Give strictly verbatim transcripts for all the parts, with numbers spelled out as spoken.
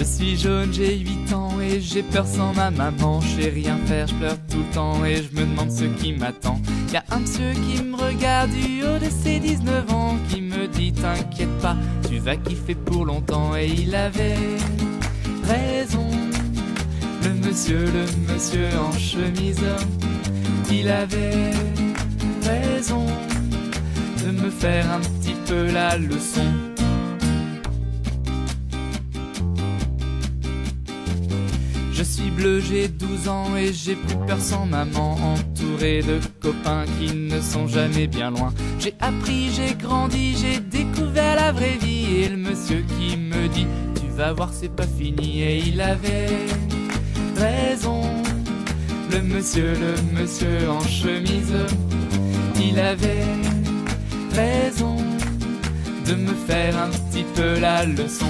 suis jaune, j'ai huit ans et j'ai peur sans ma maman. Je sais rien faire, je pleure tout le temps et je me demande ce qui m'attend. Y'a un monsieur qui me regarde du haut de ses dix-neuf ans, qui me dit t'inquiète pas, tu vas kiffer pour longtemps. Et il avait raison, le monsieur, le monsieur en chemise. Il avait raison de me faire un petit peu la leçon. Je suis bleu, j'ai douze ans et j'ai plus peur sans maman, entouré de copains qui ne sont jamais bien loin. J'ai appris, j'ai grandi, j'ai découvert la vraie vie. Et le monsieur qui me dit tu vas voir c'est pas fini. Et il avait raison, le monsieur, le monsieur en chemise. Il avait raison de me faire un petit peu la leçon.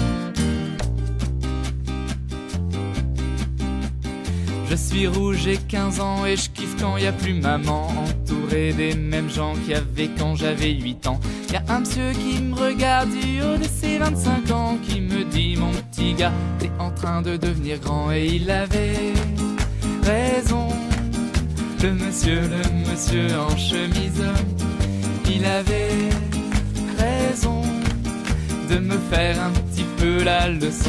Je suis rouge, j'ai quinze ans et je kiffe quand y a plus maman, entouré des mêmes gens qu'il y avait quand j'avais huit ans. Y'a un monsieur qui me regarde du haut de ses vingt-cinq ans, qui me dit mon petit gars, t'es en train de devenir grand. Et il avait raison, le monsieur, le monsieur en chemise. Il avait raison de me faire un petit peu la leçon.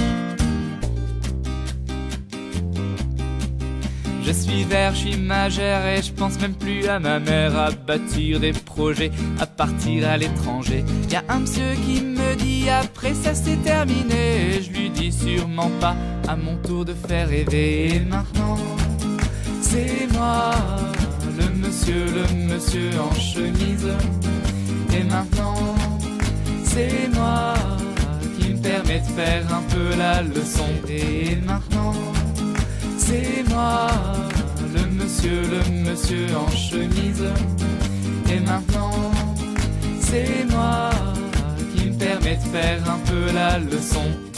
Je suis vert, je suis majeur et je pense même plus à ma mère, à bâtir des projets, à partir à l'étranger. Y'a un monsieur qui me dit après ça c'est terminé, et je lui dis sûrement pas, à mon tour de faire rêver. Et maintenant c'est moi, le monsieur, le monsieur en chemise. Et maintenant c'est moi qui me permet de faire un peu la leçon. Et maintenant c'est moi, le monsieur, le monsieur en chemise. Et maintenant, c'est moi qui me permet de faire un peu la leçon.